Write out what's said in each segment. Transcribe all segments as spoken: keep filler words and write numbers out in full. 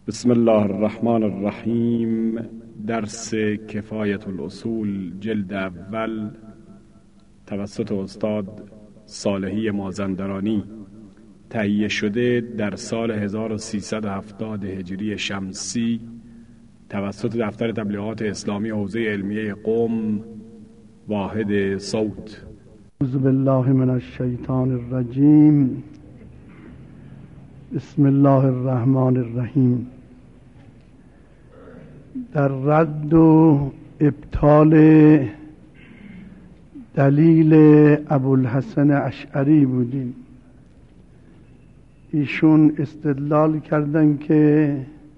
بسم الله الرحمن الرحیم. درس کفایت الاصول جلد اول توسط استاد صالحی مازندرانی، تهیه شده در سال هزار و سیصد و هفتاد هجری شمسی توسط دفتر تبلیغات اسلامی حوزه علمیه قم، واحد صوت. اعوذ بالله من الشیطان الرجیم. بسم الله الرحمن الرحیم. در رد و ابطال دلیل ابوالحسن اشعری بودیم. ایشون استدلال کردن که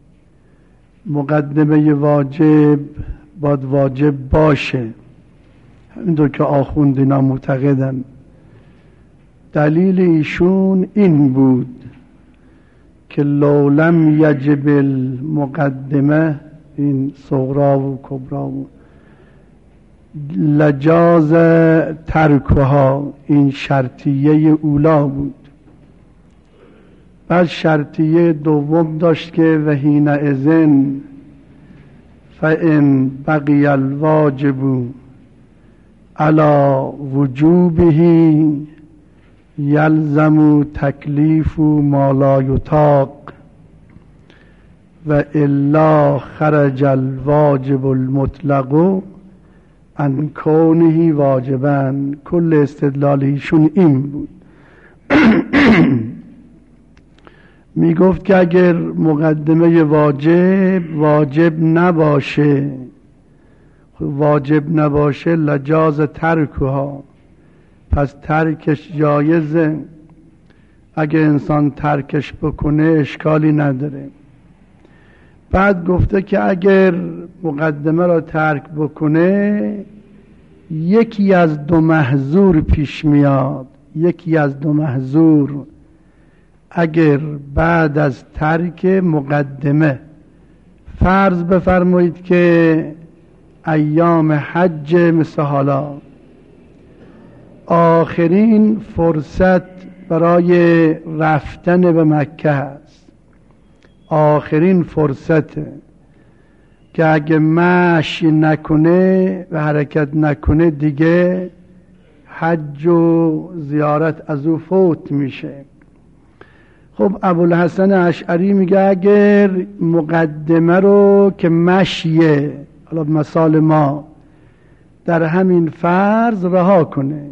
مقدمه واجب باید واجب باشه، همینطور که آخوندینا معتقدن. دلیل ایشون این بود که لو لم یجب المقدمه، این صغرا و کبرا و لجاز ترکها، این شرطیه اولا بود. بعد شرطیه دوم داشت که و حین اذن فان بقی الواجب علی وجوبه یلزم تکلیف ما لا یطاق و الا خرج الواجب المطلق عن کونه واجبا. کل استدلالیشون این بود. می گفت که اگر مقدمه واجب واجب نباشه واجب نباشه لجاز ترکها، پس ترکش جایزه. اگه انسان ترکش بکنه اشکالی نداره. بعد گفته که اگر مقدمه را ترک بکنه یکی از دو محظور پیش میاد. یکی از دو محظور، اگر بعد از ترک مقدمه فرض بفرمایید که ایام حج مثل حالا آخرین فرصت برای رفتن به مکه هست، آخرین فرصته که اگه مشی نکنه و حرکت نکنه دیگه حج و زیارت از او فوت میشه. خب ابوالحسن اشعری میگه اگر مقدمه رو که مشیه، حالا مثال ما در همین فرض رها کنه،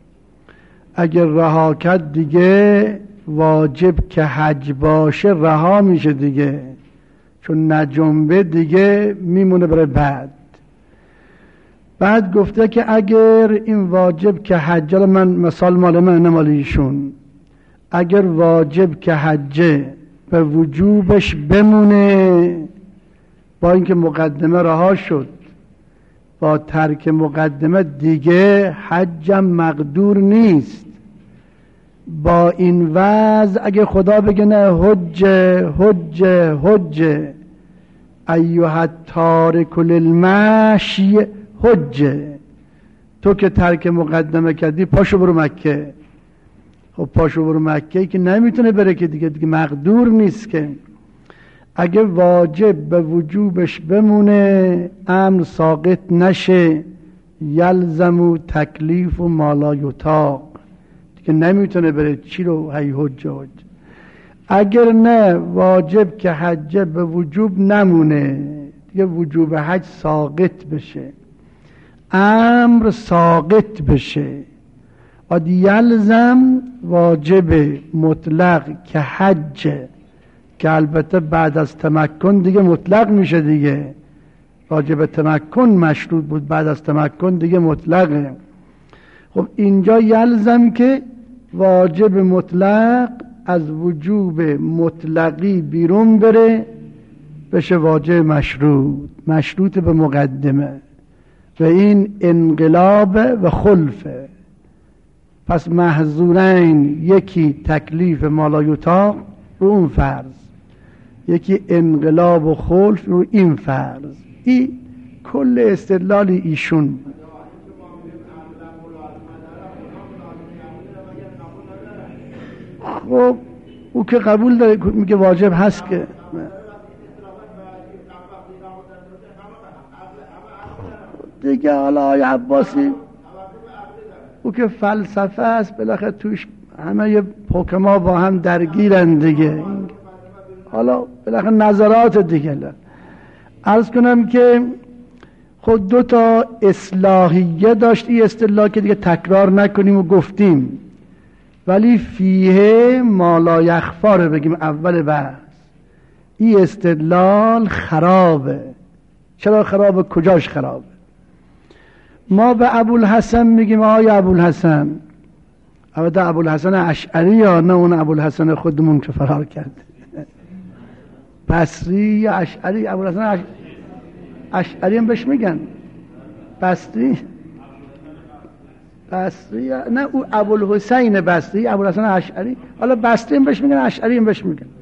اگر رها کرد دیگه واجب که حج باشه رها میشه دیگه، چون نجنبه دیگه میمونه برای بعد. بعد گفته که اگر این واجب که حج، من مثال مال من نه مال ایشون، اگر واجب که حج به وجوبش بمونه با اینکه مقدمه رها شد، با ترک مقدمه دیگه حجم مقدور نیست، با این وضع اگه خدا بگه نه حج حج حج ایها التارک للمشی حج، تو که ترک مقدمه کردی پاشو برو مکه. خب پاشو برو مکه که نمیتونه بره که دیگه دیگه مقدور نیست که. اگه واجب به وجوبش بمونه امر ساقط نشه، یلزم تکلیف و ما لا یطاق، دیگه نمیتونه بره چی رو هی حج حج. اگر نه واجب که حج به وجوب نمونه دیگه وجوب حج ساقط بشه، امر ساقط بشه. و یلزم واجب مطلق که حج، که البته بعد از تمکن دیگه مطلق میشه دیگه. واجب تمکن مشروط بود، بعد از تمکن دیگه مطلقه. خب اینجا یلزم که واجب مطلق از وجوب مطلقی بیرون بره بشه واجب مشروط، مشروط به مقدمه، و این انقلاب و خلفه. پس محظورین، یکی تکلیف ما لا یطاق رو اون فرض، یکی انقلاب و خلف رو این فرض. این کل استدلال ایشون. خب او که قبول داره، میگه واجب هست که دیگه حالا آقای عباسی او که فلسفه است بالاخره توش همه ی حکما با هم درگیرن دیگه، حالا بالاخره نظرات دیگه. عرض کنم که خود دو تا اصلاحیه داشت این اصطلاح که دیگه تکرار نکنیم و گفتیم، ولی فیه ما لا یخفا رو بگیم اول بحث. این استدلال خرابه. چرا خرابه؟ کجاش خرابه؟ ما به ابوالحسن میگیم آیا ابوالحسن، البته ابوالحسن اشعری یا نه اون ابوالحسن خودمون که فرار کرد، بصری یا اشعری؟ ابوالحسن اشعری هم بهش میگن بصری بصری نه او ابوالحسین بصری، ابوالحسن اشعری، حالا بصری هم بهش میگن اشعری هم بهش میگن.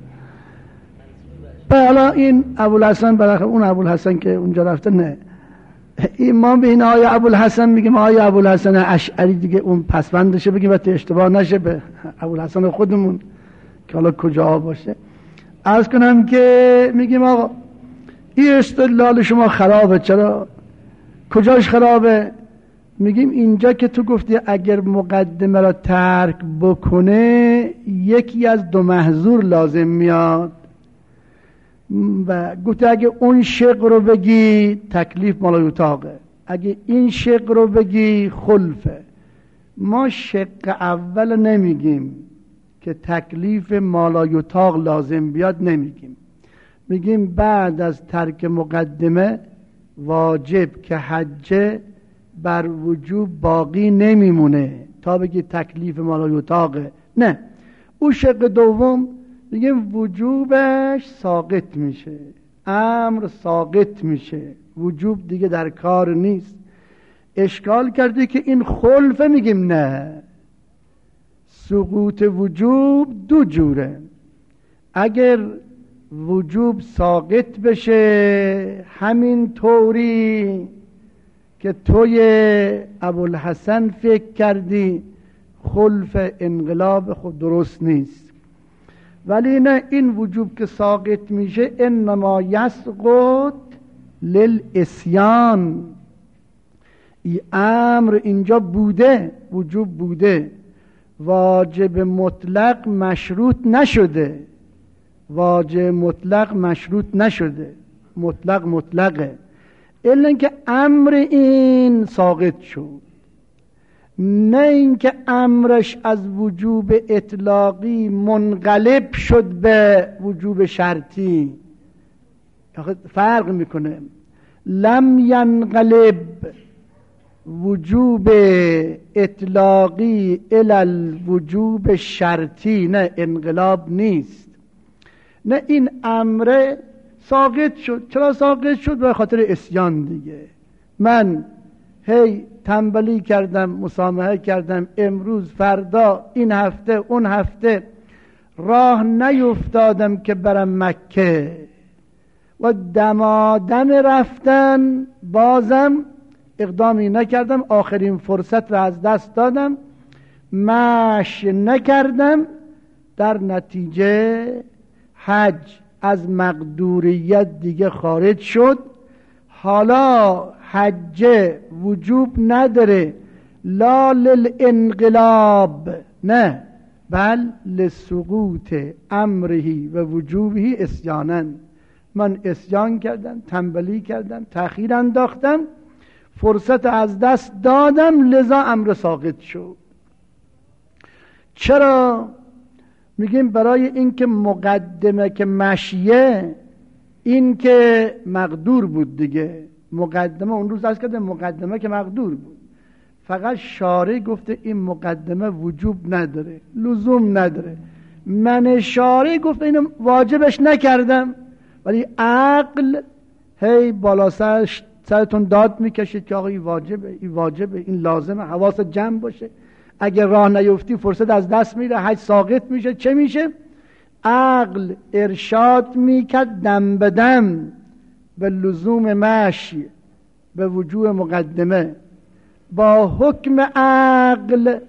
حالا این ابوالحسن بالاخره اون ابوالحسن که اونجا رفته نه، این ما به این آیا ابوالحسن میگیم آیا ابوالحسن اشعری دیگه اون پسوندشه بگیم و اشتباه نشه به ابوالحسن خودمون که حالا کجا باشه. عرض کنم که میگیم آقا این استدلال شما خرابه. چرا؟ کجاش خرابه؟ میگیم اینجا که تو گفتی اگر مقدمه را ترک بکنه یکی از دو محظور لازم میاد و گفتی اگه اون شق رو بگی تکلیف مال یطاقه، اگه این شق رو بگی خلفه. ما شق اول نمیگیم که تکلیف مال یطاق لازم بیاد، نمیگیم. میگیم بعد از ترک مقدمه واجب که حجه بر وجوب باقی نمیمونه تا بگی تکلیف مال یطاقه. نه، اون شق دوم میگیم وجوبش ساقط میشه، امر ساقط میشه، وجوب دیگه در کار نیست. اشکال کرده که این خلفه، میگیم نه، سقوط وجوب دو جوره. اگر وجوب ساقط بشه همین طوری که توی ابوالحسن فکر کردی، خلف انقلاب خود درست نیست. ولی نه، این وجوب که ساقط میشه انما یسقط للعصیان. این امر اینجا بوده، وجوب بوده، واجب مطلق مشروط نشده، واجب مطلق مشروط نشده، مطلق مطلقه، الا اینکه امر این ساقط شد. نه اینکه امرش از وجوب اطلاقی منقلب شد به وجوب شرطی، فرق میکنه. لم ینقلب وجوب اطلاقی الی الوجوب شرطی، نه انقلاب نیست. نه، این امر ساقط شد. چرا ساقط شد؟ به خاطر عصیان دیگه. من هی تنبلی کردم، مسامحه کردم، امروز فردا این هفته اون هفته راه نیفتادم که برم مکه و دمادم رفتن بازم اقدامی نکردم، آخرین فرصت را از دست دادم، مشی نکردم، در نتیجه حج از مقدوریت دیگه خارج شد. حالا حج وجوب نداره، لا للانقلاب، نه بل لسقوط امرهی و وجوبهی عصیانن. من عصیان کردم، تنبلی کردم، تأخیر انداختم، فرصت از دست دادم، لذا امر ساقط شد. چرا؟ میگیم برای اینکه مقدمه که مشیه، این که مقدور بود دیگه. مقدمه اون روز از کرده مقدمه که مقدور بود، فقط شارع گفته این مقدمه وجوب نداره، لزوم نداره. من شارع گفته اینو واجبش نکردم، ولی عقل هی بالا سرش سرتون داد میکشید که آقا این واجبه، این واجبه، این لازمه، حواس جمع باشه. اگر راه نیفتی فرصت از دست میره، حج ساقط میشه. چه میشه؟ عقل ارشاد میکرد دم به دم به لزوم مشی، به وجوب مقدمه. با حکم عقل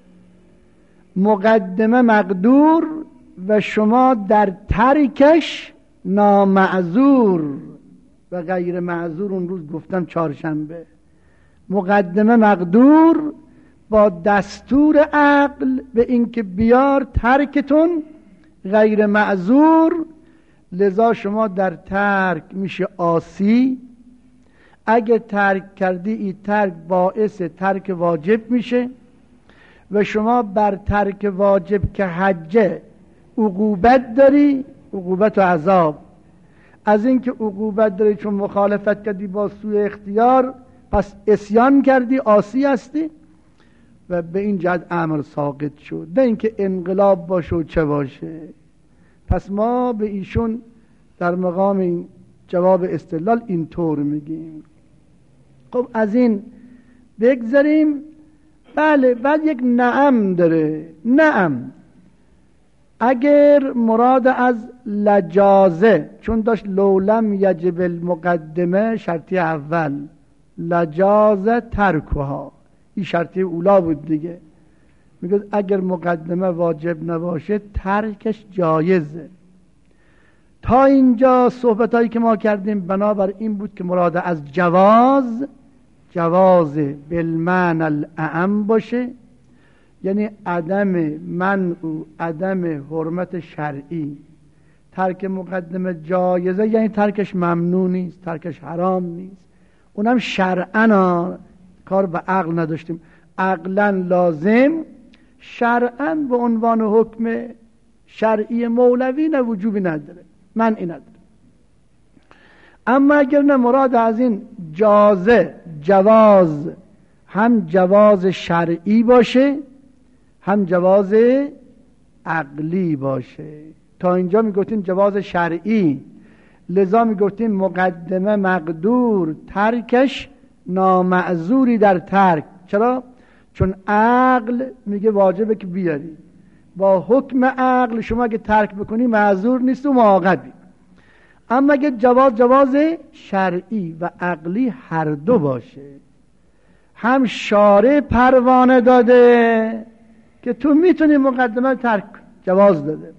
مقدمه مقدور و شما در ترکش نامعذور و غیر معذور. اون روز گفتم چهارشنبه مقدمه مقدور با دستور عقل به اینکه بیار ترکتون غیر معذور، لذا شما در ترک میشه عاصی. اگه ترک کردی این ترک باعث ترک واجب میشه و شما بر ترک واجب که حجه عقوبت داری، عقوبت و عذاب. از اینکه عقوبت داری چون مخالفت کردی با سوء اختیار، پس عصیان کردی، عاصی هستی و به این جهت امر ساقط شد، نه اینکه انقلاب باشه و چه باشه. پس ما به ایشون در مقام این جواب استدلال اینطور میگیم. خب از این بگذاریم. بله، بعد یک نعم داره. نعم اگر مراد از لجازه، چون داشت لولم یجب المقدمه شرطی اول، لجازه ترکها، این شرطی اولا بود دیگه. میگه اگر مقدمه واجب نباشه ترکش جایزه. تا اینجا صحبت هایی که ما کردیم بنابر این بود که مراد از جواز، جواز بالمعنی الاعم باشه، یعنی عدم منع و عدم حرمت شرعی. ترک مقدمه جایزه یعنی ترکش ممنوع نیست، ترکش حرام نیست، اونم شرعا. کار به عقل نداشتیم، عقلا لازم، شرعا به عنوان حکم شرعی مولوی نه وجوبی نداره، منعی نداره. اما اگر نه مراد از این جازه، جواز، هم جواز شرعی باشه هم جواز عقلی باشه. تا اینجا میگفتیم جواز شرعی، لذا میگفتیم مقدمه مقدور، ترکش نامعذوری در ترک. چرا؟ چون عقل میگه واجبه که بیاری، با حکم عقل شما اگه ترک بکنی معذور نیست و معاقبی. اما اگه جواز جواز شرعی و عقلی هر دو باشه، هم شارع پروانه داده که تو میتونی مقدمه ترک، جواز داده،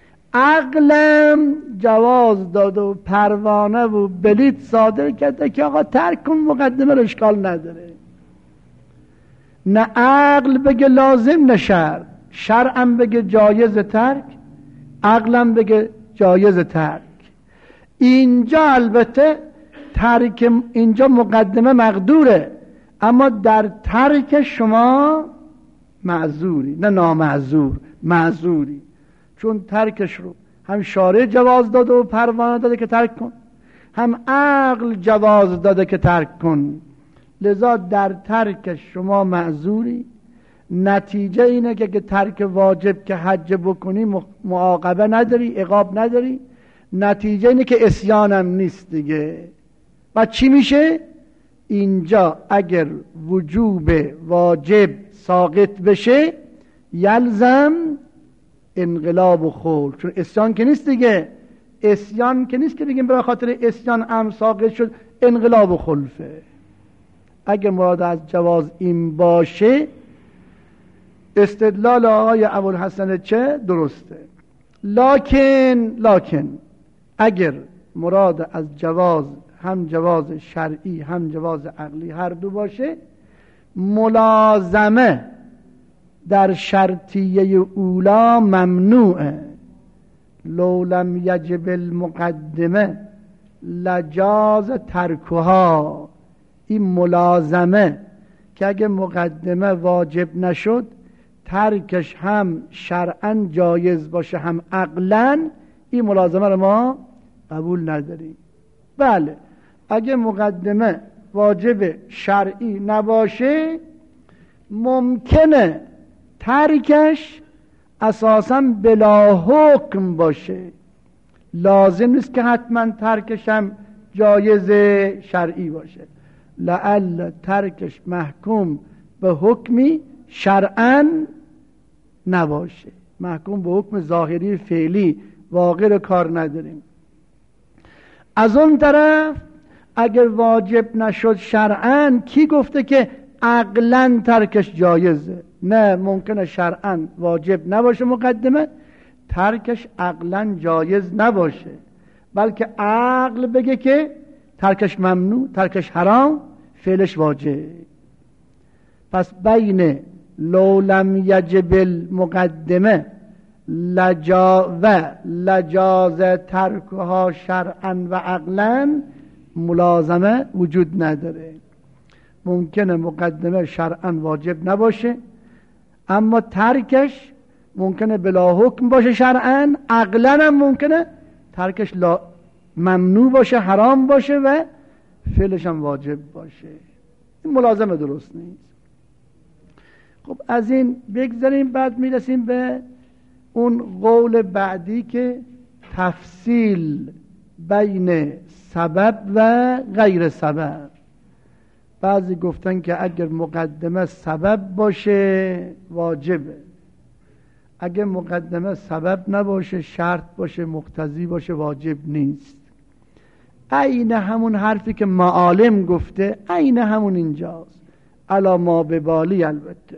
عقلم جواز داده و پروانه و بلیط صادر کرده که آقا ترک کن، مقدمه رو اشکال نداره. نه عقل بگه لازم نه شرع، شرعم بگه جایز ترک، عقلم بگه جایز ترک. اینجا البته ترک، اینجا مقدمه مقدوره، اما در ترک شما معذوری، نه نامعذور، معذوری. چون ترکش رو هم شارع جواز داده و پروانه داده که ترک کن، هم عقل جواز داده که ترک کن، لذا در ترکش شما معذوری. نتیجه اینه که که ترک واجب که حج بکنی معاقبه نداری، عقاب نداری. نتیجه اینه که عصیانم نیست دیگه. و چی میشه؟ اینجا اگر وجوب واجب ساقط بشه یلزم انقلاب و خلع، چون عصیان که نیست دیگه. عصیان که نیست که بگیم به خاطر عصیان ام ساقط شد، انقلاب و خلفه. اگر مراد از جواز این باشه استدلال آقای ابوالحسن چه درسته. لکن لکن اگر مراد از جواز هم جواز شرعی هم جواز عقلی هر دو باشه، ملازمه در شرطیه اولا ممنوعه. لو لم یجب المقدمه لجاز ترکها. این ملازمه که اگه مقدمه واجب نشد ترکش هم شرعاً جایز باشه هم عقلاً، این ملازمه رو ما قبول نداریم. بله، اگه مقدمه واجب شرعی نباشه ممکنه ترکش اساساً بلا حکم باشه، لازم نیست که حتما ترکش هم جایز شرعی باشه. لعل ترکش محکوم به حکمی شرعاً نباشه، محکوم به حکم ظاهری فعلی، واقع رو کار نداریم. از اون طرف اگر واجب نشد شرعاً، کی گفته که عقلاً ترکش جایزه؟ نه، ممکنه شرعاً واجب نباشه مقدمه، ترکش عقلاً جایز نباشه، بلکه عقل بگه که ترکش ممنوع، ترکش حرام، فعلش واجب. پس بین لو لم یجب المقدمه لجا و لجاز ترکها شرعا و عقلا ملازمه وجود نداره. ممکنه مقدمه شرعا واجب نباشه، اما ترکش ممکنه بلا حکم باشه شرعا، عقلا هم ممکنه ترکش لا ممنوع باشه، حرام باشه و فعلش هم واجب باشه. این ملازمه درست نیست. خب از این بگذاریم، بعد میرسیم به اون قول بعدی که تفصیل بین سبب و غیر سبب. بعضی گفتن که اگر مقدمه سبب باشه واجبه، اگر مقدمه سبب نباشه، شرط باشه، مقتضی باشه، واجب نیست. عین همون حرفی که معالم گفته، عین همون اینجاست، علا ما ببالی. البته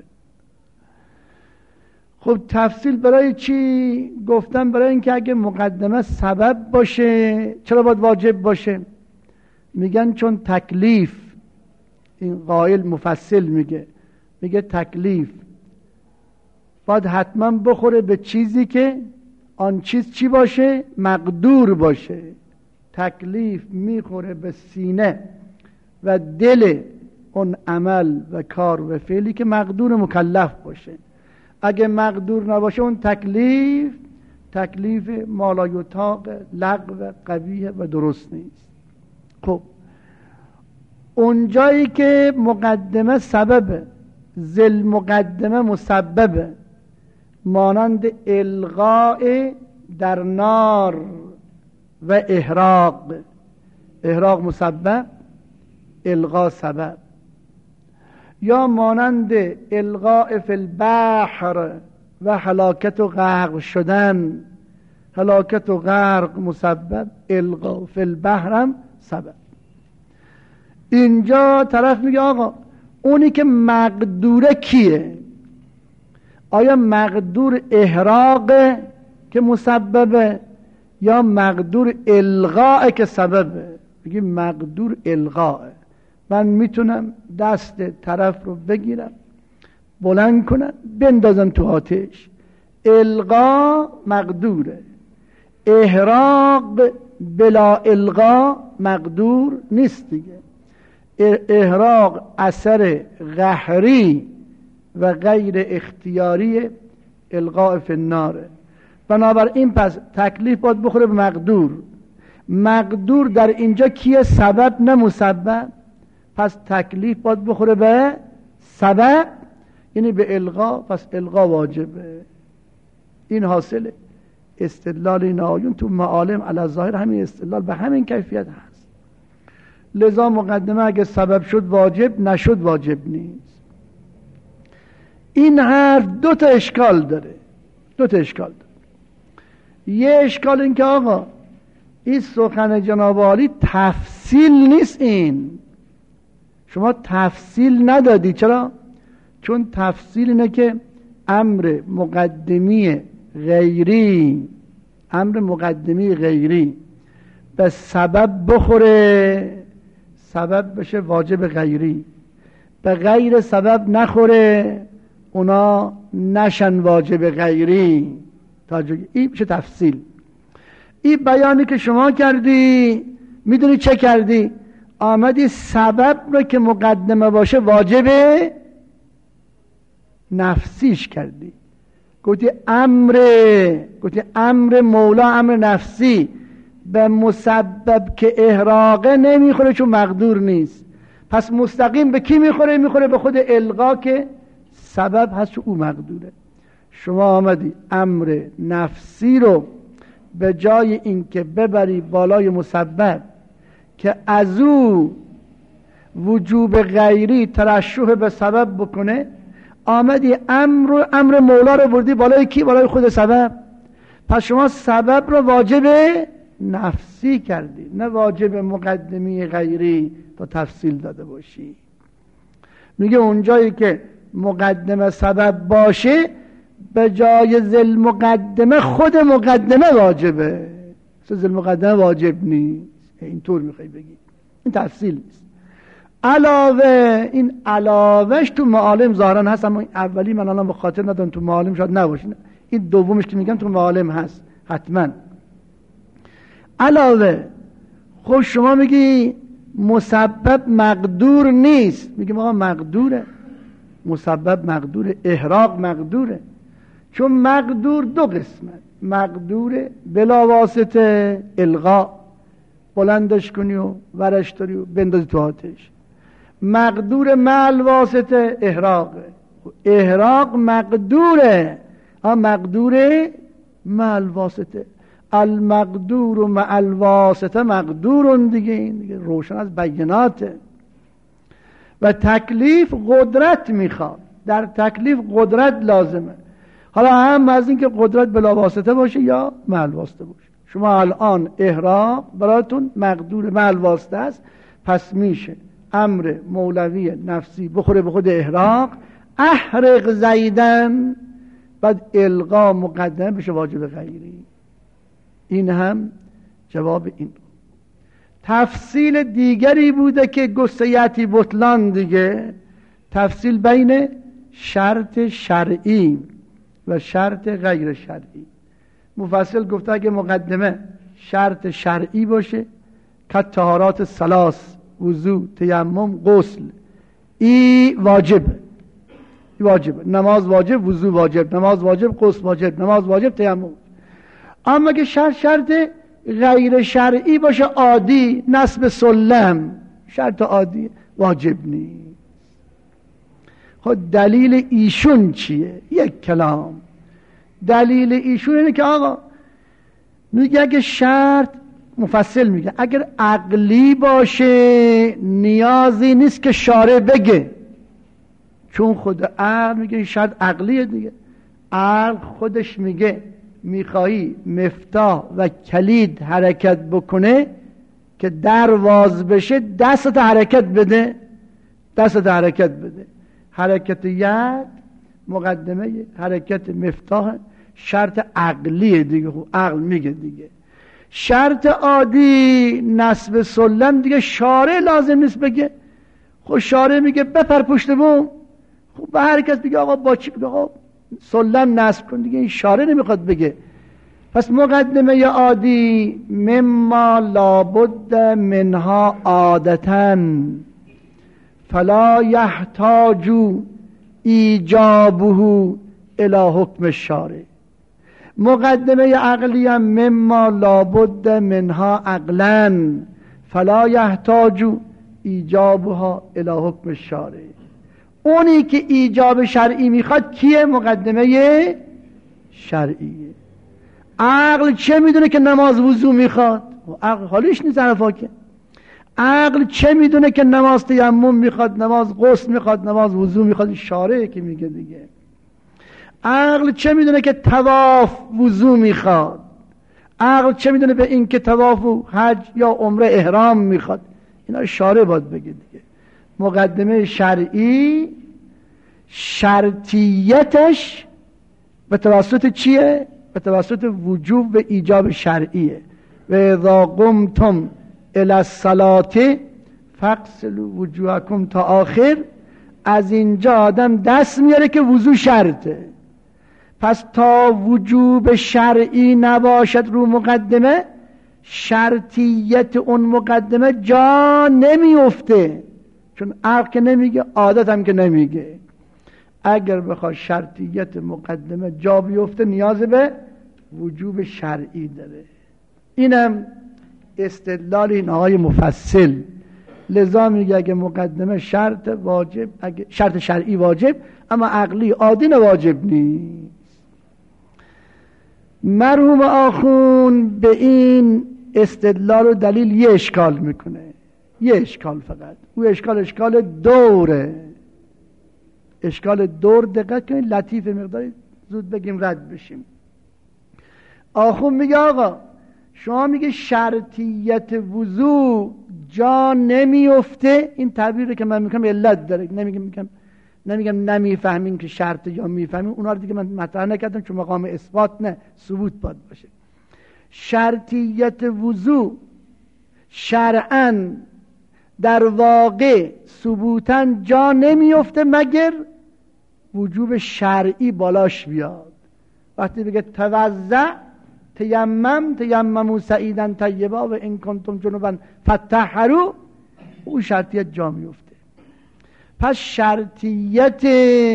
خب تفصیل برای چی گفتم؟ برای اینکه اگه مقدمه سبب باشه چرا باید واجب باشه؟ میگن چون تکلیف، این قائل مفصل میگه میگه تکلیف باید حتما بخوره به چیزی که آن چیز چی باشه؟ مقدور باشه. تکلیف میخوره به سینه و دل اون عمل و کار و فعلی که مقدور مکلف باشه. اگه مقدور نباشه اون تکلیف تکلیف مالایطاق، لغو، قبیح و درست نیست. خب اون جایی که مقدمه سببه، ذل مقدمه مسببه، مانند الغاء در نار و احراق. احراق مسبب، الغاء سبب. یا مانند الغاء فی البحر و هلاکت و غرق شدن. هلاکت و غرق مسبب، الغاء فی البحر هم سبب. اینجا طرف میگه آقا اونی که مقدوره کیه؟ آیا مقدور احراق که مسببه یا مقدور الغاء که سببه؟ میگه مقدور الغاء. من میتونم دست طرف رو بگیرم، بلند کنم، بندازم تو آتش. الغاء مقدوره، احراق بلا الغاء مقدور نیست دیگه. احراق اثر قهری و غیر اختیاری الغاء فی الناره. بنابراین پس تکلیف باید بخوره به مقدور. مقدور در اینجا کیه؟ سبب نه مسبب. پس تکلیف باید بخوره به سبب، یعنی به الغا. پس الغا واجبه. این حاصله استدلال این آیون تو معالم علی ظاهر. همین استدلال به همین کیفیت هست. لذا مقدمه اگه سبب شد واجب، نشد واجب نیست. این حرف دو تا اشکال داره. دو تا اشکال داره. یه اشکال این که آقا این سخن جناب عالی تفصیل نیست. این شما تفصیل ندادی. چرا؟ چون تفصیل اینه که امر مقدمی غیری امر مقدمی غیری به سبب بخوره، سبب بشه واجب غیری. به غیر سبب نخوره، اونا نشن واجب غیری. این میشه تفصیل. این بیانی که شما کردی، میدونی چه کردی؟ آمدی سبب رو که مقدمه باشه واجبه نفسیش کردی. گفتی امر گفتی امر مولا امر نفسی به مسبب که احراقه نمیخوره چون مقدور نیست. پس مستقیم به کی میخوره؟ میخوره به خود الغا که سبب هست او مقدوره. شما آمدی امر نفسی رو به جای اینکه ببری بالای مسبب که از او وجوب غیری ترشح به سبب بکنه، آمدی امر امر مولا رو بردی بالای کی؟ بالای خود سبب. پس شما سبب رو واجب نفسی کردی، نه واجب مقدمی غیری تا تفصیل داده باشی. میگه اونجایی که مقدمه سبب باشه به جای ذل مقدمه خود مقدمه واجبه. ذل مقدمه واجب نیست. اینطور میخوای بگی. این تفصیل نیست. علاوه، این علاوهش تو معالم ظاهرا هست، اما این اولی من الان به خاطر ندارم، تو معالم شاید نباشه. این دومش که میگم تو معالم هست حتما. علاوه خب شما میگی مسبب مقدور نیست، میگیم آقا مقدوره، مسبب مقدوره، احراق مقدوره. چون مقدور دو قسمه، مقدور بلا واسطه الغا، بلندش کنی و ورش داری و بندازی تو آتش. مقدور مع واسطه احراقه، احراق مقدوره، ها مقدوره مع واسطه. المقدور و مع الواسطه مقدورون دیگه، این دیگه روشن از بیناته. و تکلیف قدرت میخواد، در تکلیف قدرت لازمه. حالا هم از این که قدرت بلا واسطه باشه یا مع الواسطه باشه. شما الان احراق براتون مقدور مع الواسطه است، پس میشه امر مولوی نفسی بخوره به خود احراق، احرق زیدن، بعد القا مقدمه بشه واجب غیری. این هم جواب این. تفصیل دیگری بوده که گستیتی بطلان دیگه، تفصیل بین شرط شرعی و شرط غیر شرعی. مفصل گفته اگه مقدمه شرط شرعی باشه که طهارات ثلاث، وضو، تیمم، غسل، ای واجب، ای واجب، نماز واجب، وضو واجب، نماز واجب، غسل واجب، نماز واجب، تیمم. اما که شرط شرط غیر شرعی باشه، عادی، نصب سلم، شرط عادی، واجب نیست. خب دلیل ایشون چیه؟ یک کلام. دلیل ایشون اینه که آقا میگه اگه شرط، مفصل میگه اگر عقلی باشه نیازی نیست که شارع بگه، چون خود عقل میگه این شرط عقلیه دیگه. عقل خودش میگه میخوایی مفتاح و کلید حرکت بکنه که در واز بشه، دستت حرکت بده، دستت حرکت بده. حرکت ید مقدمه حرکت مفتاح، شرط عقلیه دیگه. خب عقل میگه دیگه. شرط عادی نصب سلم دیگه شارع لازم نیست بگه. خب شارع میگه بپر پشت بوم، خب به هر کس بگه آقا با چی بگه آقا سلم نصب کن دیگه، این شارع نمیخواد بگه. پس مقدمه عادی مما لابد منها عادتاً فلا یحتاج ایجابه الی حکم الشارع. مقدمه عقلی هم مما لابد منها عقلاً فلا یحتاج ایجابها الی حکم الشارع. اونی که ایجاب شرعی میخواد کیه؟ مقدمه شرعیه. عقل چه میدونه که نماز وضو میخواد؟ عقل حالیش نیست حرفا که. عقل چه میدونه که نماز تیمم میخواد، نماز غسل میخواد، نماز وضو میخواد؟ شارعه که میگه دیگه. عقل چه میدونه که طواف وضو میخواد؟ عقل چه میدونه به این که طواف و حج یا عمره احرام میخواد؟ اینا شارع باید بگه دیگه. مقدمه شرعی شرطیتش به توسط چیه؟ به توسط وجوب و ایجاب شرعیه. و اذا قمتم الی الصلاة فاغسلوا وجوهکم تا آخر. از اینجا آدم دست میاره که وضو شرطه. پس تا وجوب شرعی نباشد رو مقدمه، شرطیت اون مقدمه جا نمیفته. چون عقل که نمیگه، عادت هم که نمیگه. اگر بخواد شرطیت مقدمه جا بیفته نیاز به وجوب شرعی داره. اینم استدلال این آقای مفصل. لذا میگه اگه مقدمه شرط واجب، اگه شرط شرعی واجب، اما عقلی عادی واجب نیست. مرحوم آخون به این استدلال و دلیل یه اشکال میکنه، یه اشکال فقط. او اشکال اشکال دوره، اشکال دور. دقت کنید، لطیف مقداری زود بگیم رد بشیم. آخون میگه آقا شما میگه شرطیت وضو جا نمیفته. این تعبیری که من میکنم علت داره. نمیگم میگم نمیگم نمیفهمین که شرط یا میفهمین، اونا رو دیگه من مطرح نکردم چون مقام اثبات نه، ثبوت باید باشه. شرطیت وضو شرعاً در واقع ثبوتاً جا نمیفته مگر وجوب شرعی بالاش بیاد. وقتی بگه توزع تیمم تیمموا سعیدا طیبا و ان کنتم جنبا فطهروا، اون شرطیت جا میفته. پس شرطیت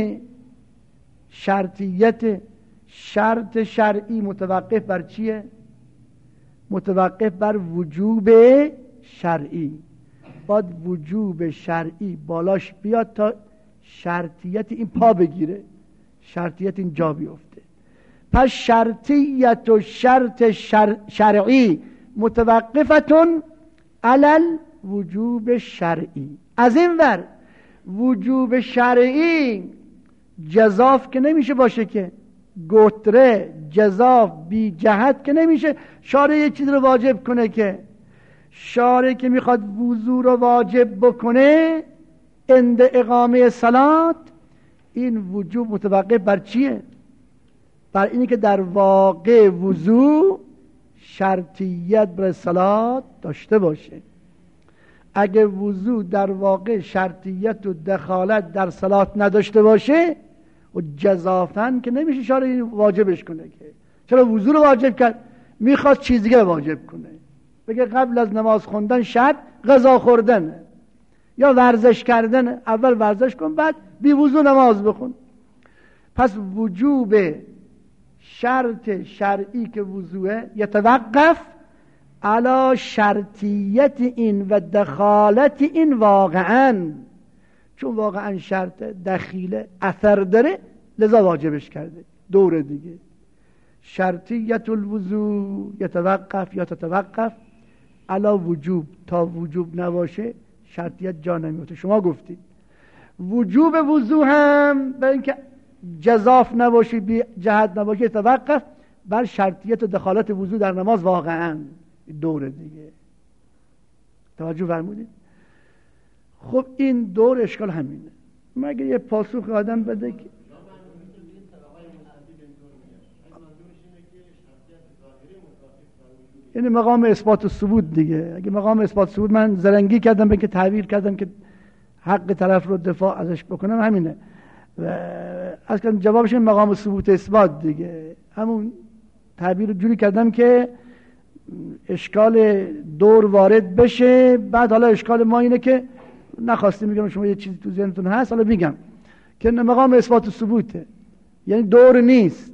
شرطیت شرط شرعی متوقف بر چیه؟ متوقف بر وجوب شرعی. باید وجوب شرعی بالاش بیاد تا شرطیت این پا بگیره، شرطیت این جا بیفته. پس شرطیت و شرط شر... شرعی متوقفتون علل وجوب شرعی. از این ور وجوب شرعی جزاف که نمیشه باشه، که گتره جزاف بی جهت که نمیشه شارع یه چیز رو واجب کنه. که شارع که میخواد وضو رو واجب بکنه عند اقامه صلات، این وجوب متوقف بر چیه؟ بر اینی که در واقع وضو شرطیت برای صلات داشته باشه. اگه وضو در واقع شرطیت و دخالت در صلات نداشته باشه و جزافن که نمیشه شارع واجبش کنه. که چرا وضو رو واجب کرد؟ میخواد چیز دیگه واجب کنه، بگه قبل از نماز خوندن شرط غذا خوردن یا ورزش کردن، اول ورزش کن بعد بی وضو نماز بخون. پس وجوب شرط شرعی که وضوه یتوقف علی شرطیت این و دخالت این واقعا، چون واقعا شرط دخیل اثر داره لذا واجبش کرده. دور دیگه شرطیت الوضو یتوقف یا تتوقف علی وجوب، تا وجوب نباشه شرطیت جا نمیفته. شما گفتید وجوب وضو هم برای اینکه جزاف نباشه بی جهت نباشه توقف بر شرطیت و دخالت وضو در نماز واقعا. دور دیگه توجه فرمودید؟ خب این دور اشکال همینه. مگه یه پاسخ آدم بده که یعنی مقام اثبات و ثبوت دیگه. اگه مقام اثبات و ثبوت من زرنگی کردم به که تعبیر کردم که حق طرف رو دفاع ازش بکنم، همینه. و از کنم جوابش این مقام ثبوت اثبات دیگه. همون تعبیر رو جوری کردم که اشکال دور وارد بشه. بعد حالا اشکال ما اینه که نخواستیم میگم شما یه چیزی تو ذهنتون هست، حالا میگم که مقام اثبات و ثبوته، یعنی دور نیست،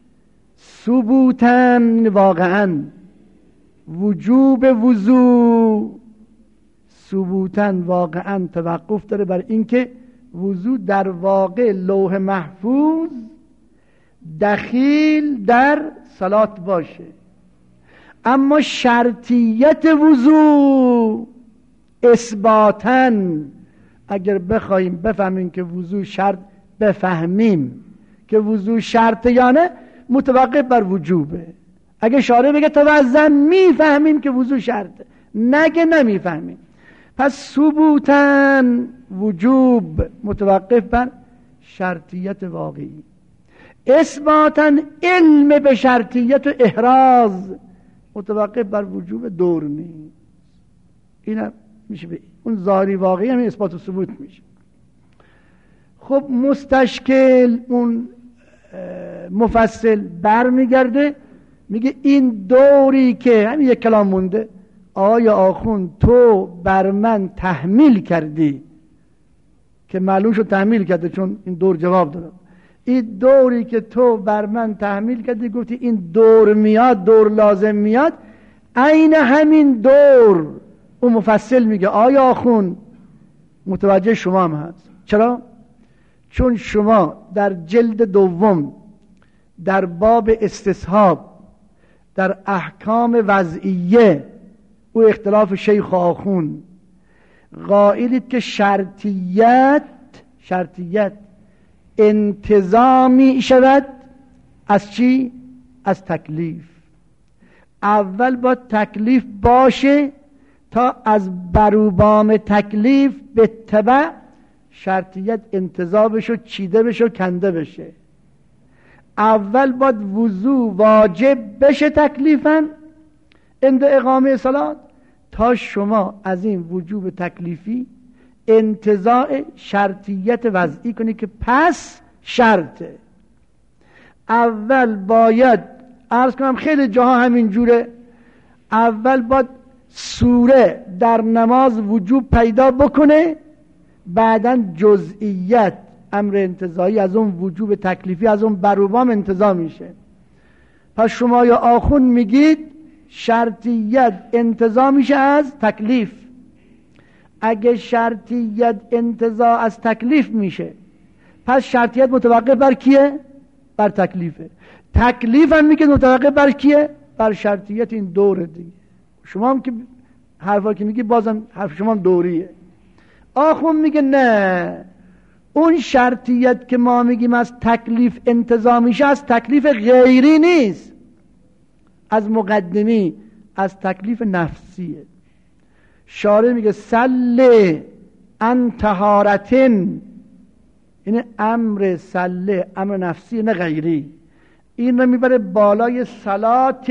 ثبوتن واقعا وجوب وضو ثبوتن واقعا توقف داره بر اینکه وضو در واقع لوح محفوظ دخیل در صلات باشه. اما شرطیت وضو اثباتن، اگر بخوایم بفهمیم که وضو شرط، بفهمیم که وضو شرط یا نه، متوقف بر وجوبه. اگه شارع بگه توزن میفهمیم که وضو شرطه، نگه نمیفهمیم. پس ثبوتن وجوب متوقف بر شرطیت واقعی، اثباتن علم به شرطیت و احراز متوقف بر وجوب دور نیست. این هم میشه به اون ظاهری واقعی هم اثبات و ثبوت میشه. خب مستشکل اون مفصل بر میگرده میگه این دوری که همین یک کلام مونده، آیا آخون تو بر من تحمیل کردی، که معلوم شد تحمیل کرده چون این دور جواب داره. این دوری که تو بر من تحمیل کردی، گفتی این دور میاد، دور لازم میاد، عین همین دور. اون مفصل میگه آیا آخون متوجه شما هم هست. چرا؟ چون شما در جلد دوم در باب استصحاب در احکام وضعیه و اختلاف شیخ و آخون قائلید که شرطیت شرطیت انتظامی شود از چی؟ از تکلیف. اول با تکلیف باشه تا از بروبام تکلیف به تبع شرطیت انتزاع بشه، چیده بشه، کنده بشه. اول باید وضو واجب بشه تکلیفاً عند اقامه صلات، تا شما از این وجوب تکلیفی انتزاع شرطیت وضعی کنی که پس شرطه. اول باید عرض کنم خیلی جاها همین جوره، اول باید سوره در نماز وجوب پیدا بکنه، بعداً جزئیت امر انتزاعی از اون وجوب تکلیفی از اون بروبام انتزاع میشه. پس شما یا آخون میگید شرطیت انتزاع میشه از تکلیف. اگه شرطیت انتزاع از تکلیف میشه پس شرطیت متوقف بر کیه؟ بر تکلیفه. تکلیف هم میگه متوقف بر کیه؟ بر شرطیت. این دوره دیگه. شما هم که حرفا که میگی بازم حرف شما هم دوریه. آخون میگه نه، اون شرطیت که ما میگیم از تکلیف انتزاع میشه از تکلیف غیری نیست، از مقدمی، از تکلیف نفسیه. شارع میگه سل عن طهارتن، یعنی امر سله امر نفسی نه غیری. این رو میبره بالای صلات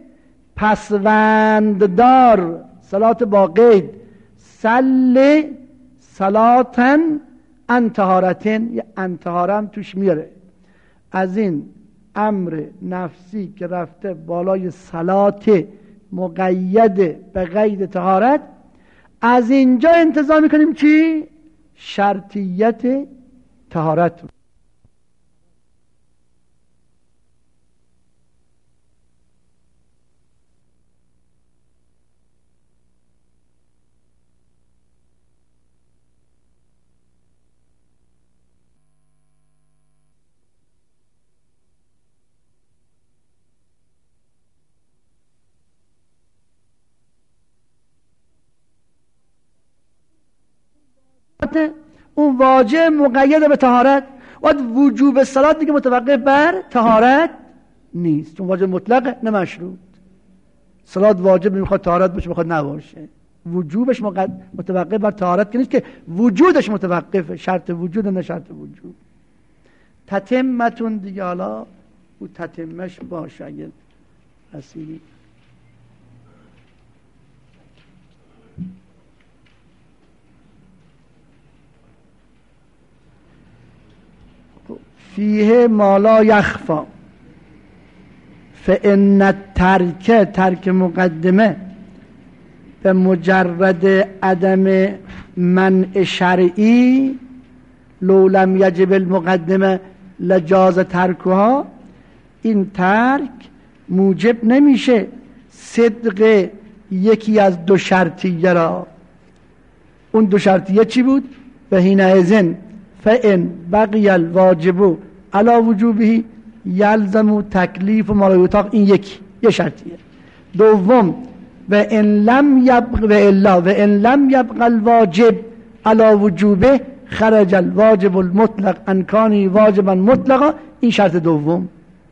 پسونددار، صلات با قید، سل صلاتن عن طهارتن، یه عن طهارم توش میاره. از این امر نفسی که رفته بالای صلات مقید به قید طهارت، از اینجا انتظار میکنیم چی؟ شرطیت طهارت. اون واجب مقید به طهارت و وجوب صلات دیگه متوقف بر طهارت نیست، چون واجب مطلقه نه مشروط. صلات واجب میخواد طهارت باشه میخواد نباشه، وجوبش متوقف بر طهارت که نیست، که وجودش متوقفه، شرط وجود نه شرط وجود. تتمتون دیگه حالا او تتمش باشه اگه رسیدی. فیه ما لا یخفا فان الترک، ترک مقدمه به مجرد عدم منع شرعی، لو لم یجب المقدمه لجاز ترکها، این ترک موجب نمیشه صدق یکی از دو شرطیه را. اون دو شرطیه چی بود؟ و حینئذ فان بقی الواجب علی وجوبه یلزم تکلیف ما لا یطاق، این یکی یه شرطیه. دوم و ان لم یبق و الا و ان لم یبق الواجب علی وجوبه خرج الواجب المطلق ان کان واجبا مطلقا، این شرط دوم.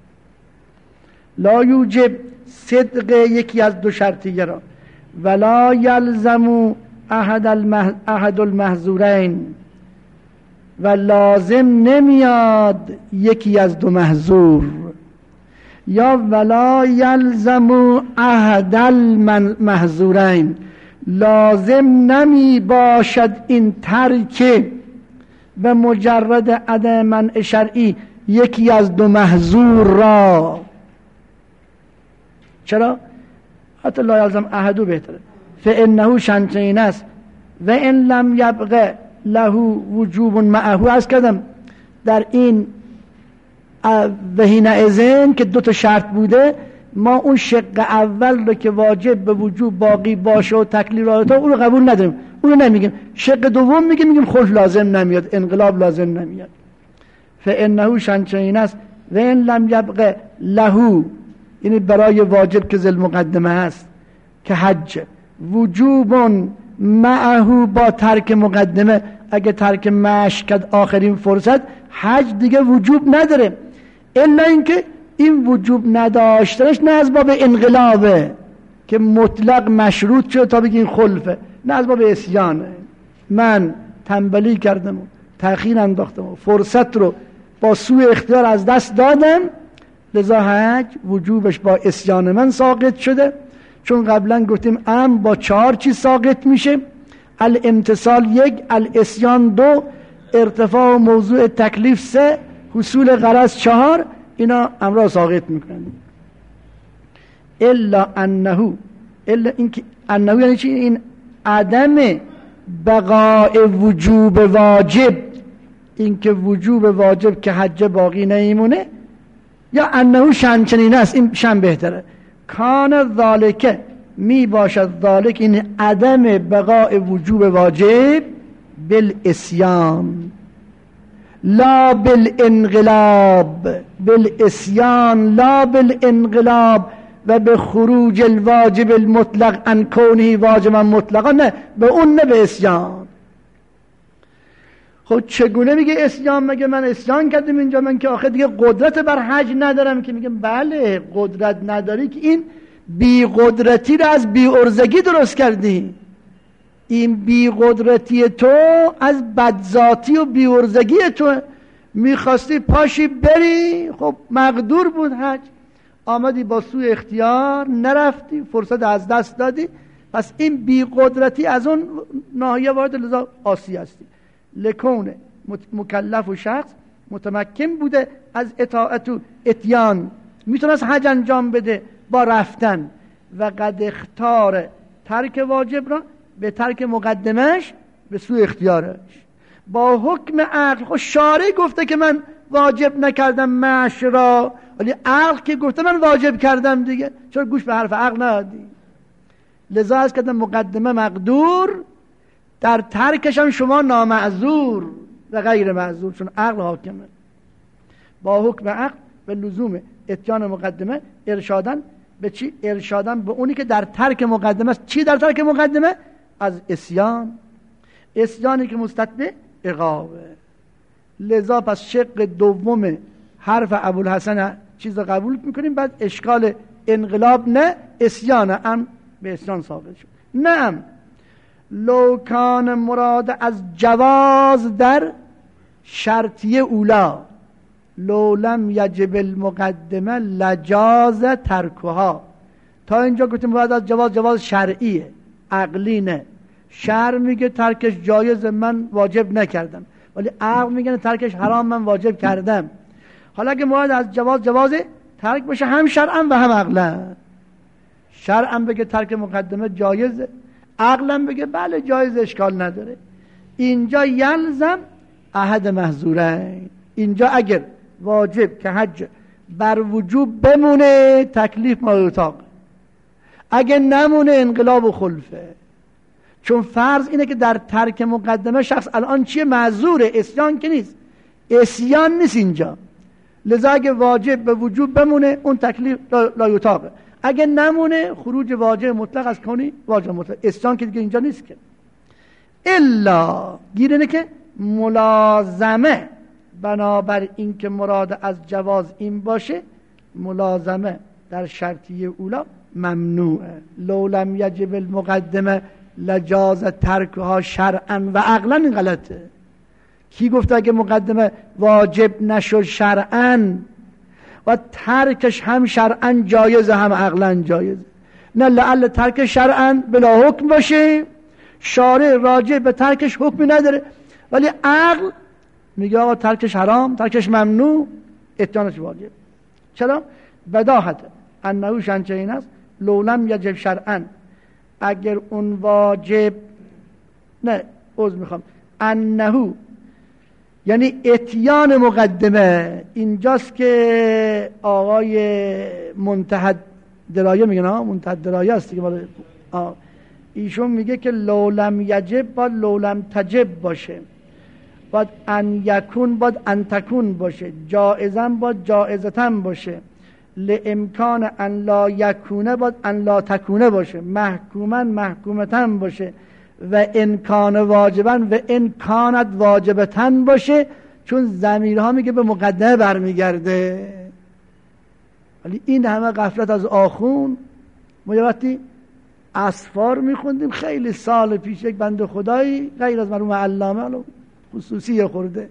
لا یوجب صدق یکی از دو شرطیه را ولا یلزم احد المح... احد المحظورین، و لازم نمیاد یکی از دو محظور، یا ولا یلزم احد المحظورین، لازم نمی باشد این ترک به مجرد عدم منع شرعی یکی از دو محظور را. چرا؟ حتی لا یلزم احدو بهتره. فانه شنطین است و ان لم یبقى له وجوب معه. از کردم در این و حینئذ که دو تا شرط بوده، ما اون شق اول رو که واجب به وجوب باقی باشه و تکلیف را تا اون رو قبول نداریم، اون رو نمیگیم. شق دوم میگیم میگیم خلف لازم نمیاد، انقلاب لازم نمیاد. فانه شنطین است و ان لم یبقى له، یعنی برای واجب که ذل مقدمه هست که حج، وجوب معه با ترک مقدمه، اگه ترک مشی کرد آخرین فرصت، حج دیگه وجوب نداره، الا اینکه این وجوب نداشتنش نه از باب انقلابه که مطلق مشروط شد تا بگین خلفه، نه از باب عصیانه. من تنبلی کردم و تأخیر انداختم و فرصت رو با سوء اختیار از دست دادم، لذا حج وجوبش با عصیان من ساقط شده. چون قبلا گفتیم امر با چهار چیز ساقط میشه: الامتثال یک، الاسیان دو، ارتفاع موضوع تکلیف سه، حصول غرض چهار. اینا امرا ساقط میکنن. الا انه، الا اینکه انه یعنی چی؟ این عدم بقاء وجوب واجب، اینکه وجوب واجب که حج باقی نمیمونه، یا انه شن چنین است، این شن بهتره. کان ذالک، می باشد ذالک این عدم بقاء وجوب واجب بالاسیان لا بالانقلاب، بالاسیان لا بالانقلاب و به خروج الواجب المطلق عن کونه واجبا مطلقا، نه به اون، نه به اسیان. خب چگونه میگه اسیان؟ مگه من اسیان کردم اینجا؟ من که آخه دیگه قدرت بر حج ندارم که. میگم بله قدرت نداری که این بی قدرتی رو از بی ارزگی درست کردی. این بی قدرتی تو از بدذاتی و بی ارزگی تو. میخواستی پاشی بری، خب مقدور بود حج، آمدی با سوء اختیار نرفتی، فرصت از دست دادی، پس این بی قدرتی از اون ناحیه وارد، لذا عاصی هستی. لکونه مکلف و شخص متمکن بوده از اطاعت و اتیان، میتونست حج انجام بده با رفتن، و قد اختار ترک واجب را به ترک مقدمش به سوء اختیارش با حکم عقل. خب شارع گفته که من واجب نکردم مش را، ولی عقل که گفته من واجب کردم دیگه، چرا گوش به حرف عقل ندادی؟ لذا از کردم مقدمه مقدور، در ترکش هم شما نامعذور و غیر معذور، چون عقل حاکمه. با حکم عقل به لزوم اتیان مقدمه ارشادن به چی؟ ارشادن به اونی که در ترک مقدمه است. چی در ترک مقدمه؟ از اسیان، اسیانی که مستتبع عقابه. لذا پس شق دوم حرف ابوالحسن چیز رو قبول میکنیم، بعد اشکال انقلاب نه، اسیان هم به اسیان ثابت شد. نه لو کان مراد از جواز در شرطیه اولا لو لم یجب المقدمه لجاز ترکها. تا اینجا گفتیم مراد از جواز جواز شرعیه، عقلی نه. شرع میگه ترکش جایز، من واجب نکردم، ولی عقل میگه ترکش حرام، من واجب کردم. حالا که مراد از جواز جواز ترک باشه، هم شرعا و هم عقلا. شرعا بگه ترک مقدمه جایزه، عقلا بگه بله جایز، اشکال نداره. اینجا یلزم احد محظورین، اینجا اگر واجب که حج بر وجوب بمونه تکلیف ما اتاق، اگر نمونه انقلاب و خلفه. چون فرض اینه که در ترک مقدمه شخص الان چیه؟ معذوره، اسیان که نیست، اسیان نیست اینجا. لذا اگه واجب به وجوب بمونه اون تکلیف لا یطاقه، اگه نمونه خروج واجب مطلق از کنی واجب مطلق. اسیان که دیگه اینجا نیست که. الا گیر اینه که ملازمه، بنابر این که مراد از جواز این باشه، ملازمه در شرطیه اولا ممنوعه. لو لم یجب المقدمه لجاز ترکها شرعا و عقلا. این غلطه. کی گفته اگه مقدمه واجب نشد شرعا و ترکش هم شرعا جایزه هم عقلا جایزه؟ نه، لعل ترک شرعا بلا حکم باشه، شارع راجع به ترکش حکمی نداره، ولی عقل میگه آقا ترکش حرام، ترکش ممنوع، اتیانش واجب. چرا؟ بداهت انه شنچه این است لو لم یجب شرعا، اگر اون واجب نه عذر میخوام انه یعنی اتیان مقدمه. اینجاست که آقای منتهی درایه میگن، ها منتهی درایه است دیگه، ایشون میگه که لو لم یجب باید لو لم تجب باشه، باید ان یکون باید ان تکون باشه، جائزن باید جائزتن باشه، لامکان ان لا یکونه باید ان لا تکونه باشه، محکومن محکومتن باشه، و امکان واجبن و امکانت واجبتن باشه، چون ضمیرها میگه به مقدمه برمیگرده. ولی این همه غفلت از آخون. ما یه وقتی اسفار میخوندیم خیلی سال پیش، یک بنده خدایی غیر از مرحوم علامه خصوصی خورده،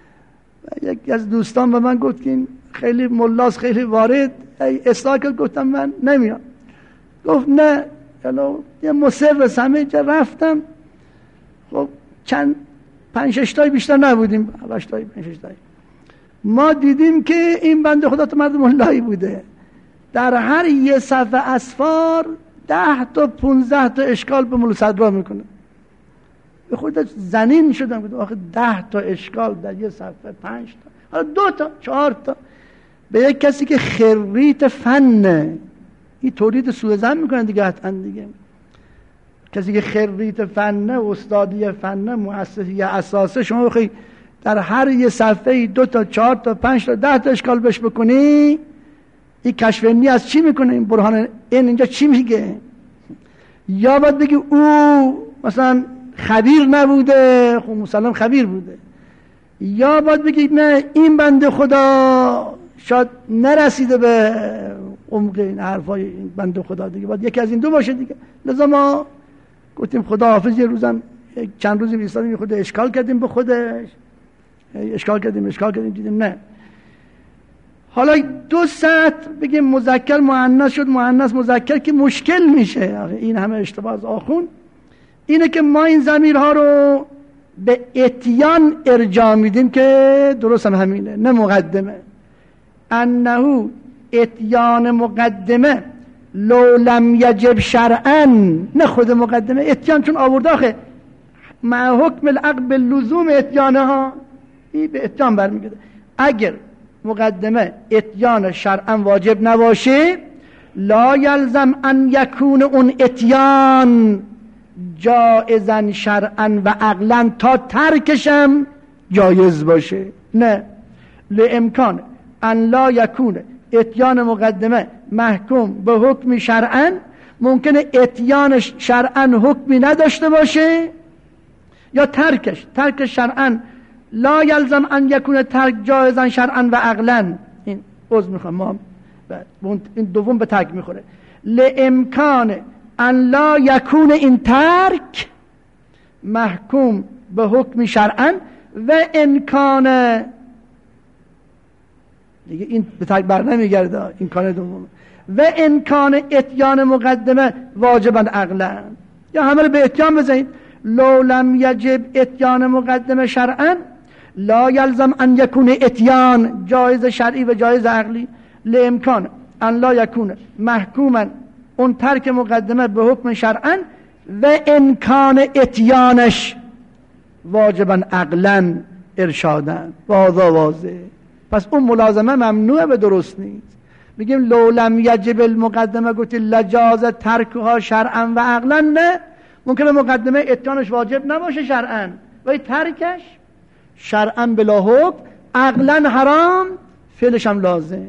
یکی از دوستان به من گفت که این خیلی ملاس خیلی وارد اصلاح کرد، گفتم من نمیام. گفت نه یه مصر همه جا رفتم. خب چند پنج شش تایی بیشتر نبودیم، هشت تایی پنج شش تایی. ما دیدیم که این بنده خدا تو مرد ملایی بوده، در هر یه صفحه اسفار ده تا پونزده تا اشکال به مولا صدرا میکنه. به خودت زنین شدم که آخه ده تا اشکال در یه صفحه، پنج تا، حالا دو تا چهار تا. به یک کسی که خریت فنه، این تولید سوء ظن میکنه دیگه، حتما دیگه کسی که خریت فنه، استادی فنه، مؤسسی اساسه، شما بخوای در هر یه صفحه دو تا چهار تا پنج تا ده تا اشکال بش بکنی، این کشف علمی از چی میکنه؟ این برهان این اینجا چی میگه؟ یا باید بگی او مثلا خبیر نبوده، خب مسلم خبیر بوده. یا باید بگی نه این بنده خدا شاید نرسیده به عمق این حرفای این بنده خدا دیگه، باید یکی از این دو باشه دیگه. لذا ما گفتیم خدا حافظ. یه روزم چند روزی بیستادیم خود اشکال کردیم به خودش، اشکال کردیم اشکال کردیم دیدیم نه. حالا دو ساعت بگیم مذکر مؤنث شد، مؤنث مذکر که مشکل میشه. این همه اشتباه از آخون اینه که ما این ضمیرها رو به اتیان ارجاع میدیم که درست هم همینه، نه مقدمه. انه اتیان مقدمه لو لم یجب شرعا، نه خود مقدمه اتیان چون آورده آخه مع حکم العقل به لزوم اتیانه ها، این به اتیان برمیگرده. اگر مقدمه اتیان شرعا واجب نباشه، لا یلزم ان یکون اون اتیان جائزا شرعا و عقلا تا ترکشم جایز باشه. نه، لامکان ان لا یکون اتیان مقدمه محکوم به حکم شرعا، ممکنه اتیان شرعا حکمی نداشته باشه، یا ترکش ترک شرعا لا یلزم ان یکون ترک جایزا شرعا و عقلا. این عذر میخوام ما این دوم به ترک میخوره. لامکان ان لا یکون این ترک محکوم به حکم شرعا و امکان دیگه این به ترک بر نمیگرده، این کار دوم. و امکان اتیان مقدمه واجبا عقلا، یا همه رو به اتیان بزنید. لو لم یجب اتیان مقدمه شرعا لا یلزم ان یکون اتیان جایز شرعی و جایز عقلی. لامکان ان لا یکون محکوما اون ترک مقدمه به حکم شرعا و امکان اتیانش واجبا عقلا ارشادن. واضح واضح. پس اون ملازمه ممنوعه و درست نیست. میگیم لو لم یجب المقدمه گفتی لجاز ترکها شرعا و عقلا، نه، ممکنه مقدمه اتیانش واجب نباشه شرعا و ترکش شرعا بلا حکم، عقلا حرام، فعلش هم لازم.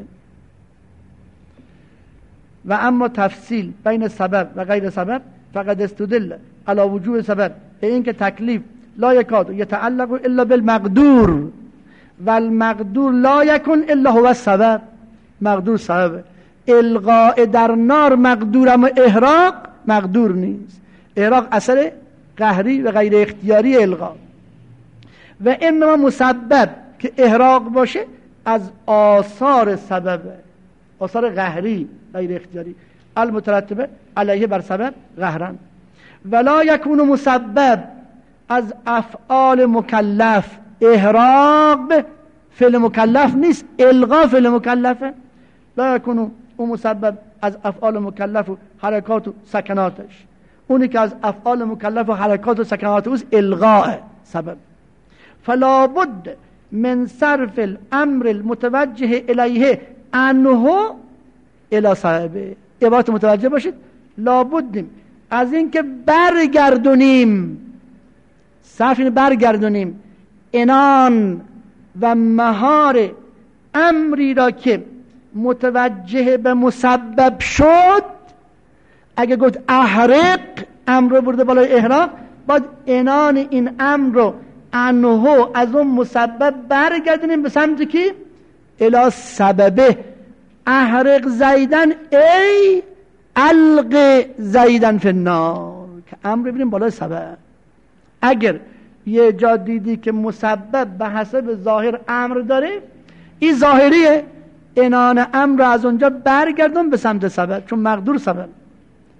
و اما تفصیل بین سبب و غیر سبب فقط استدل علی وجوه سبب به این که تکلیف لا یکاد یتعلق الا بالمقدور و المقدور لا یکن الا هو السبب. مقدور سبب. القاء در نار مقدور، اما احراق مقدور نیست. احراق اثر قهری و غیر اختیاری القاء. و انما مسبب که احراق باشه از آثار سببه، آثار قهری غیر اختیاری المترتبه علیه بر سبب قهرن. ولا یکون مسبب از افعال مکلف. احراق فعل مکلف نیست، الغاء فعل مکلفه. لا یکون اون مسبب از افعال مکلف و حرکات و سکناتش. اونی که از افعال مکلف و حرکات و سکنات اوست الغاء سبب. فلا بد من صرف الامر المتوجه الیه عنه الی صاحبه. عبارت متوجه باشید، لابدیم از اینکه برگردونیم، صرف این برگردونیم عنان و مهار امری را که متوجه به مسبب شد. اگه گفت احرق، امر رو برده بالای احراق، باید عنان این امر رو عنه از اون مسبب برگردونیم به سمت کی؟ الی سببه. احرق زیدن ای الق زیدن فی النار، که امر ببینیم بالای سبب. اگر یه جا دیدی که مسبب به حسب ظاهر امر داره، این ظاهریه، عنان امر رو از اونجا برگردون به سمت سبب، چون مقدور سبب.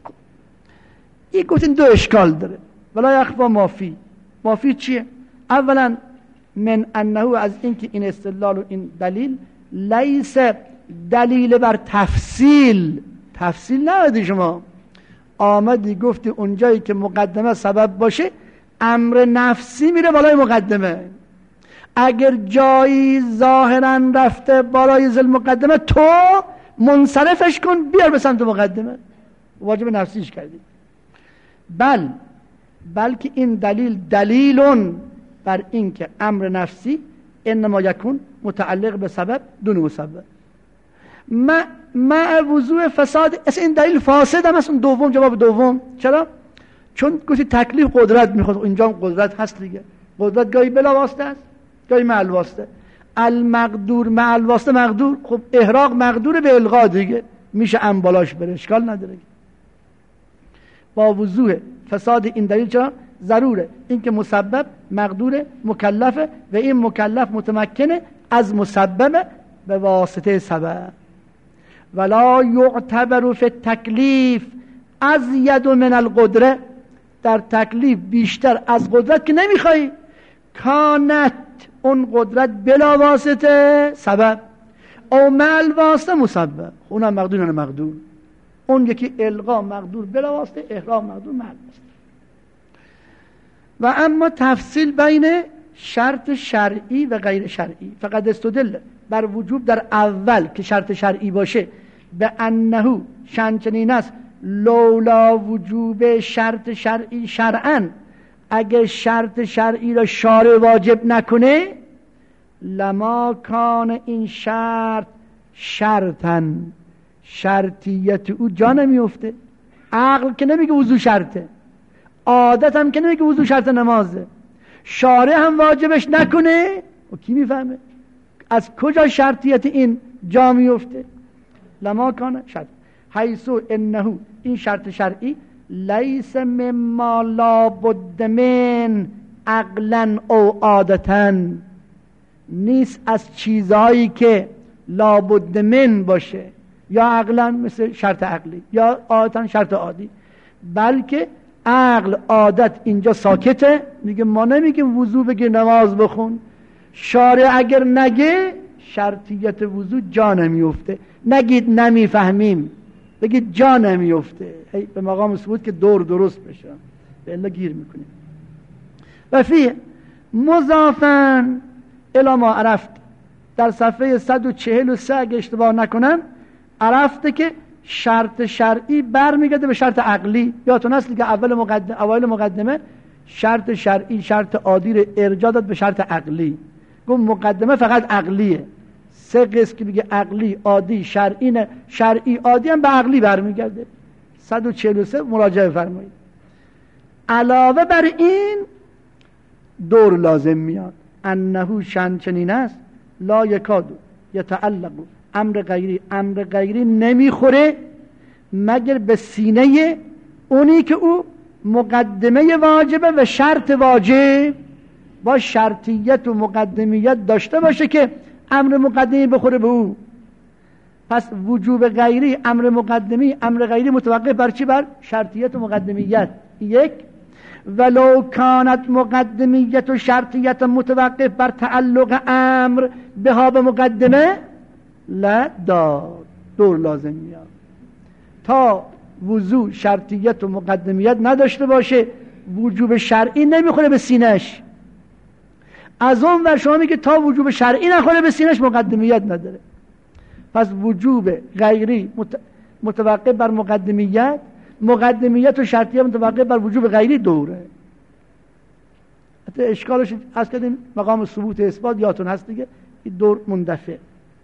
این گفتین دو اشکال داره. ولا یخفا مافی. مافی چیه؟ اولا من انه، از اینکه این استدلال و این دلیل لیس دلیل بر تفصیل. تفصیل ندادی شما، آمدی گفتی اونجایی که مقدمه سبب باشه امر نفسی میره بالای مقدمه. اگر جایی ظاهرا رفته بالای ذل مقدمه، تو منصرفش کن بیار به سمت مقدمه، واجب نفسیش کردی. بل بلکه این دلیل دلیلون بر این که امر نفسی انما یکون متعلق به سبب دون مسبب مع مع وضوع فساد. اصلا این دلیل فاسد هم است. اون دوم، جواب دوم. چرا؟ چون گفتی تکلیف قدرت میخواد، اینجا قدرت هست دیگه. قدرت گاهی بلا واسطه است، گاهی مع الواسطه. المقدور مع الواسطه مقدور. خب احراق مقدور به الغا دیگه، میشه ام بالاش بره، اشکال نداره. با وضوح فساد این دلیل چرا؟ ضروره اینکه مسبب مقدور مکلفه و این مکلف متمکنه از مسبب به واسطه سبب. ولا یعتبر فی التکلیف ازید من القدره. در تکلیف بیشتر از قدرت که نمیخوای، کانت اون قدرت بلا واسطه سبب او مع واسطه مسبب. اونم مقدور نه مقدور. اون یکی الغا مقدور بلا واسطه، احرام مقدور مع واسطه. و اما تفصیل بین شرط شرعی و غیر شرعی. فقط استدل بر وجوب در اول که شرط شرعی باشه به انه شنچنین است لولا وجوب شرط شرعی شرعن، اگر شرط شرعی را شارع واجب نکنه لما کان این شرط شرطن، شرطیت او جا نمیفته. عقل که نمیگه وضو شرطه، عادت هم که نمیگه وضو شرط نمازه، شارع هم واجبش نکنه و کی میفهمه از کجا شرطیت این جا میفته؟ لما کان شرط حیثو انه، این شرط شرعی لیس مما لا بد من عقلا او عادتا، نیست از چیزهایی که لا بد من باشه یا عقلا مثل شرط عقلی یا عادتا شرط عادی، بلکه عقل عادت اینجا ساکته، میگه ما نمیگیم وضو بگیر نماز بخون. شارع اگر نگه شرطیت وضو جا نمیفته. نگید نمیفهمیم، بگید جا نمیفته. به مقام ثبوت که دور درست بشه، به الا گیر میکنیم. و فی مضافن الی ما عرفت، در صفحه صد و چهل و سه اگه اشتباه نکنم عرفته که شرط شرعی برمیگرده به شرط عقلی. یادتون هست که اول مقدمه اوایل مقدمه شرط شرعی شرط عادی رو ارجاع داد به شرط عقلی. گفت مقدمه فقط عقلیه. سه قسم که میگه عقلی، عادی، شرعی، نه شرعی عادی هم به عقلی برمیگرده. صد و چهل و سه مراجعه فرمایید. علاوه بر این دور لازم میاد، انه شن چنین است لا یکادو یتعلق امر غیری، امر غیری نمیخوره مگر به سینه اونی که او مقدمه واجبه و شرط واجب با شرطیت و مقدمیت داشته باشه که امر مقدمی بخوره به او. پس وجوب غیری، امر مقدمی، امر غیری متوقف بر چی؟ بر شرطیت و مقدمیت. یک، ولو کانت مقدمیت و شرطیت متوقف بر تعلق امر بها به مقدمه لا داد، دور لازم میاد. تا وضو شرطیت و مقدمیت نداشته باشه وجوب شرعی نمیخوره به سینهش. از اون ور شما میگه تا وجوب شرعی نخوره به سینهش مقدمیت نداره. پس وجوب غیری متوقف بر مقدمیت، مقدمیت و شرطیت متوقف بر وجوب غیری دوره. حتی اشکالش از کردیم مقام ثبوت اثبات یادتون هست دیگه، این دور مندفع.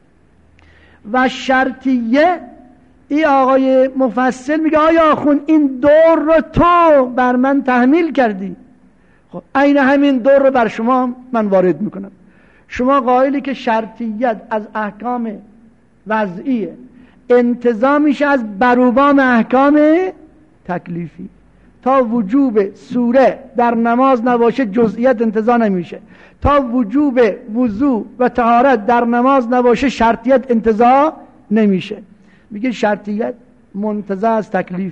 و شرطیه ای آقای مفصل میگه آیا آخون این دور رو تو بر من تحمیل کردی؟ خب عین همین دور رو بر شما من وارد میکنم. شما قائلی که شرطیت از احکام وضعیه، انتزاع میشه از بروبام احکام تکلیفی. تا وجوب سوره در نماز نباشه جزئیت انتزاع نمیشه. تا وجوب وضو و طهارت در نماز نباشه شرطیت انتزاع نمیشه. میگه شرطیت منتزع از تکلیفه.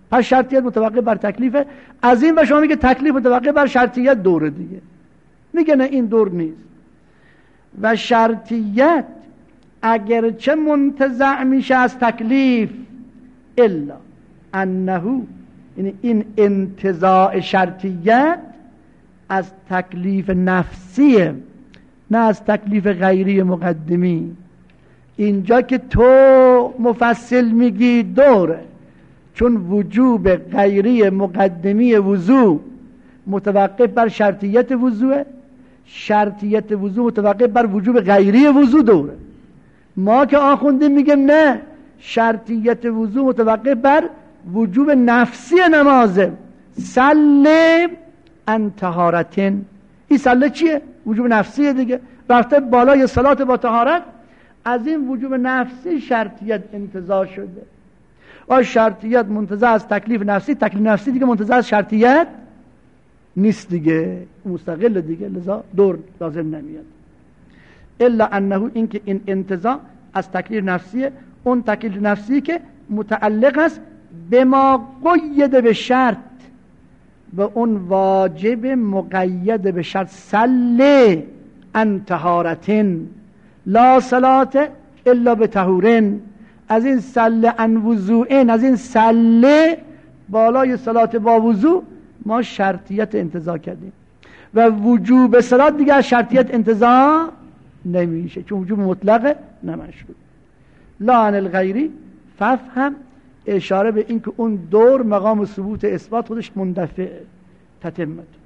پس شرطیت متوقف بر تکلیفه. از این و شما میگه تکلیف متوقف بر شرطیت دوره دیگه، میگه نه این دور نیست. و شرطیت اگرچه منتزع میشه از تکلیف، الا انه، یعنی این انتزاع شرطیت از تکلیف نفسیه نه از تکلیف غیری مقدمی. اینجا که تو مفصل میگی دوره، چون وجوب غیری مقدمی وضوع متوقف بر شرطیت وضوعه، شرطیت وضوع متوقف بر وجوب غیری وضوع دوره. ما که آخوندیم میگیم نه، شرطیت وضوع متوقف بر وجوب نفسی نمازه. سلم ان طهارتن، این سله چیه؟ وجوب نفسیه دیگه، رفته بالای صلات با طهارت. از این وجوب نفسی شرطیت انتزاع شده و شرطیت منتزع از تکلیف نفسی، تکلیف نفسی دیگه منتزع از شرطیت نیست دیگه، مستقل دیگه، لذا دور لازم نمیاد. الا انه، این که این انتزاع از تکلیف نفسیه، اون تکلیف نفسی که متعلق است به ما قید به شرط، به اون واجب مقید به شرط. سله ان طهارتن لا صلات الا به طهورن. از این سله ان وضوئن، از این سله بالای صلات با وضوع ما شرطیت انتزاع کردیم و وجوب صلات دیگه از شرطیت انتزاع نمیشه چون وجوب مطلقه نمشروط. لا عن الغیری، ففهم اشاره به این که اون دور مقام ثبوت اثبات خودش مندفع تتمت.